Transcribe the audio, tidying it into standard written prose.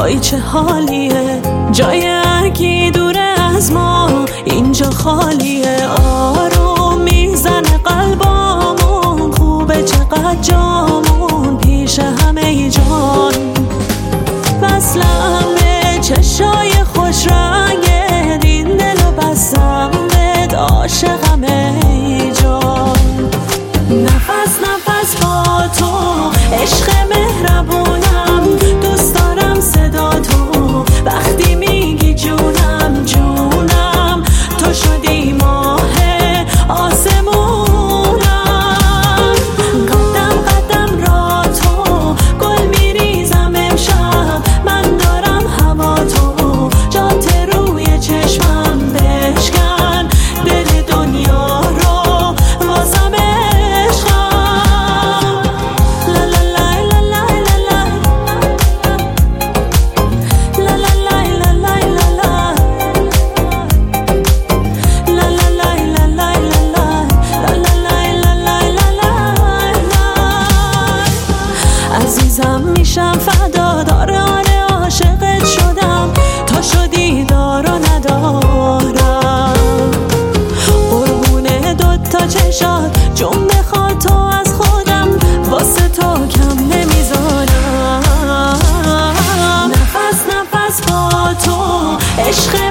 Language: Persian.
وای چه حالیه، جای هرکی دوره از ما اینجا خالیه. آروم میزنه قلبامون، خوبه چقدر جامون پیش همه جان. وصلم به چشای خوش رنگت، این دلو بستم بهت، عاشقم ای جان. نفس نفس با تو عشق مهربونم، دوست دارم صدا تو وقتی میگی جونم جونم. تو شدی ماه آسمونم، قدم قدم را تو گل میریزم امشب. من دارم هوا تو جات روی چشمم، بشکن دل دنیا رو واسم عشقم. لا لا لا لا لا لا لا لا لا لا عزیزم میشم فدا، داره عاشقت شدم، تا شدی دار و ندارم. قربونه دوتا چشات جون بخواد تو از خودم، واسه تو کم نمیذارم. نفس نفس با تو عشق